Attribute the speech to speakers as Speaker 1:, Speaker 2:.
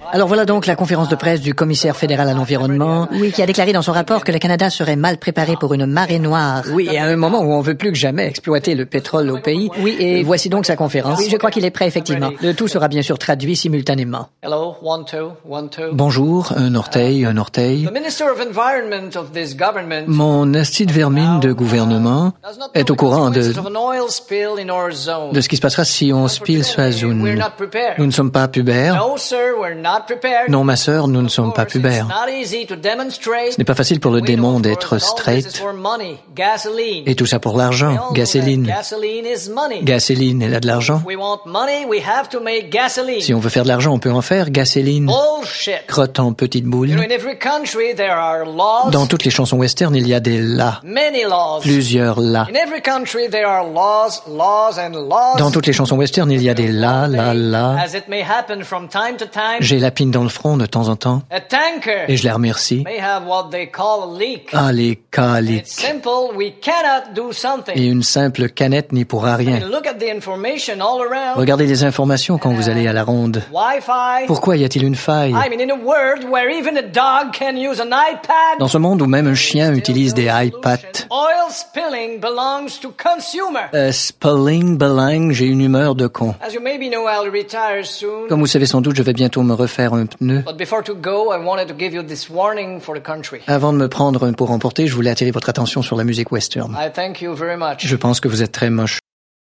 Speaker 1: Alors voilà donc la conférence de presse du commissaire fédéral à l'environnement, oui, qui a déclaré dans son rapport que le Canada serait mal préparé pour une marée noire. Oui, et à un moment où on veut plus que jamais exploiter le pétrole au pays. Oui, et voici donc sa conférence. Oui, je crois qu'il est prêt, effectivement. Le tout sera bien sûr traduit simultanément.
Speaker 2: Hello, 1, 2, 1, 2.
Speaker 3: Bonjour, un orteil.
Speaker 2: The Minister of Environment of this government
Speaker 3: Mon esti de vermine de gouvernement est au courant de ce qui se passera si on spille sur la zone. Nous ne sommes pas pubères.
Speaker 2: No, sir, we're not prepared.
Speaker 3: Non, ma sœur, nous ne sommes pas pubères.
Speaker 2: It's not easy to demonstrate.
Speaker 3: Ce n'est pas facile pour le démon d'être straight. Et tout ça pour l'argent. Gasoline.
Speaker 2: Gasoline is money.
Speaker 3: Gasoline, elle a de l'argent.
Speaker 2: We want money, we have to make gasoline.
Speaker 3: Si on veut faire de l'argent, on peut en faire. Gasoline.
Speaker 2: Bullshit.
Speaker 3: Crotte en petite boule.
Speaker 2: You know, in every country there are laws.
Speaker 3: Dans toutes les chansons western, il y a des la.
Speaker 2: Many laws.
Speaker 3: Plusieurs la.
Speaker 2: In every country there are laws, laws and laws.
Speaker 3: Dans toutes les chansons western, il y a des la.
Speaker 2: As it may happen from time to time.
Speaker 3: J'ai la pine dans le front de temps en temps.
Speaker 2: A tanker.
Speaker 3: Et je les remercie.
Speaker 2: May have what they call a leak.
Speaker 3: Ah, les caliques.
Speaker 2: It's simple, we cannot do something.
Speaker 3: Et une simple canette n'y pourra rien.
Speaker 2: Look at the information all around.
Speaker 3: Regardez les informations quand vous allez à la ronde.
Speaker 2: Wi-Fi.
Speaker 3: Pourquoi y a-t-il une faille?
Speaker 2: I mean, in a world where even a dog can use an iPad.
Speaker 3: Dans ce monde où même un chien utilise des iPads.
Speaker 2: Oil spilling belongs to consumer.
Speaker 3: Spilling, belang, j'ai une humeur de con.
Speaker 2: As you maybe know, I'll retire soon.
Speaker 3: Comme vous savez sans doute, je vais bientôt me refaire un pneu.
Speaker 2: But before to go, I wanted to give you this warning for the country.
Speaker 3: Avant de me prendre un pour emporter, je voulais attirer votre attention sur la musique western.
Speaker 2: I thank you very much.
Speaker 3: Je pense que vous êtes très moche.